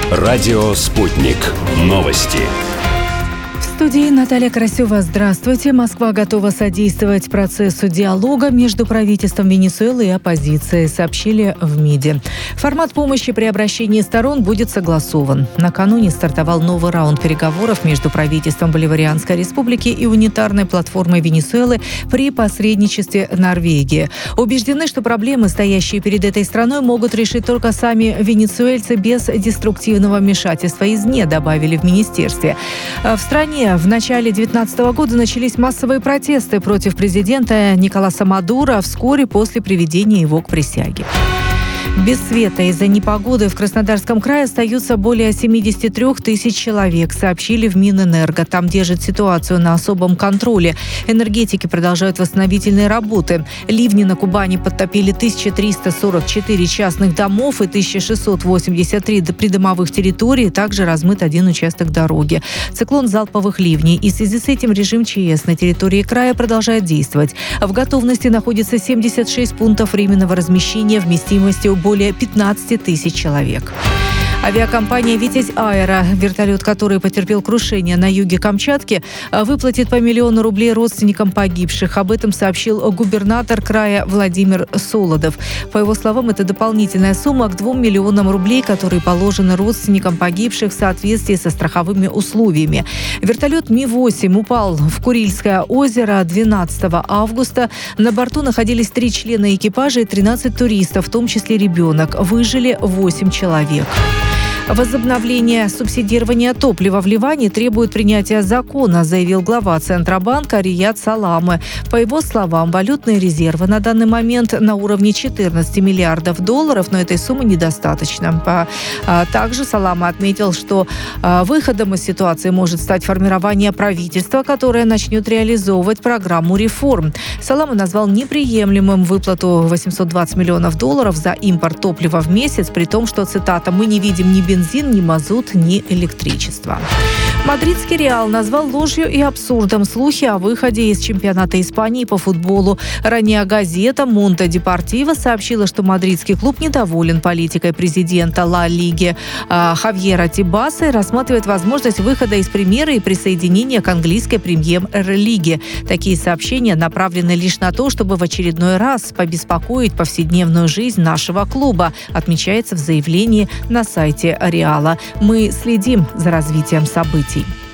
Радио «Спутник». Новости. В студии Наталья Красева. Здравствуйте. Москва готова содействовать процессу диалога между правительством Венесуэлы и оппозицией, сообщили в МИДе. Формат помощи при обращении сторон будет согласован. Накануне стартовал новый раунд переговоров между правительством Боливарианской республики и унитарной платформой Венесуэлы при посредничестве Норвегии. Убеждены, что проблемы, стоящие перед этой страной, могут решить только сами венесуэльцы без деструктивного вмешательства извне, добавили в министерстве. В стране в начале 2019 года начались массовые протесты против президента Николаса Мадуро вскоре после приведения его к присяге. Без света из-за непогоды в Краснодарском крае остаются более 73 тысяч человек, сообщили в Минэнерго. Там держат ситуацию на особом контроле. Энергетики продолжают восстановительные работы. Ливни на Кубани подтопили 1344 частных домов и 1683 придомовых территорий. Также размыт один участок дороги. Циклон залповых ливней. И в связи с этим режим ЧС на территории края продолжает действовать. В готовности находится 76 пунктов временного размещения вместимостью более 15 тысяч человек. Авиакомпания «Витязь Аэро», вертолет, который потерпел крушение на юге Камчатки, выплатит по $1 миллион родственникам погибших. Об этом сообщил губернатор края Владимир Солодов. По его словам, это дополнительная сумма к $2 миллионам, которые положены родственникам погибших в соответствии со страховыми условиями. Вертолет Ми-8 упал в Курильское озеро 12 августа. На борту находились 3 члена экипажа и 13 туристов, в том числе ребенок. Выжили 8 человек. Возобновление субсидирования топлива в Ливане требует принятия закона, заявил глава Центробанка Рияд Саламе. По его словам, валютные резервы на данный момент на уровне $14 миллиардов, но этой суммы недостаточно. Также Саламе отметил, что выходом из ситуации может стать формирование правительства, которое начнет реализовывать программу реформ. Саламе назвал неприемлемым выплату $820 миллионов за импорт топлива в месяц, при том, что, цитата, «мы не видим ни бензин, ни мазут, ни электричество». Мадридский «Реал» назвал ложью и абсурдом слухи о выходе из чемпионата Испании по футболу. Ранее газета «Монте Депортиво» сообщила, что мадридский клуб недоволен политикой президента Ла Лиги Хавьера Тебаса и рассматривает возможность выхода из премьеры и присоединения к английской премьер-лиге. Такие сообщения направлены лишь на то, чтобы в очередной раз побеспокоить повседневную жизнь нашего клуба, отмечается в заявлении на сайте «Реала». Мы следим за развитием событий.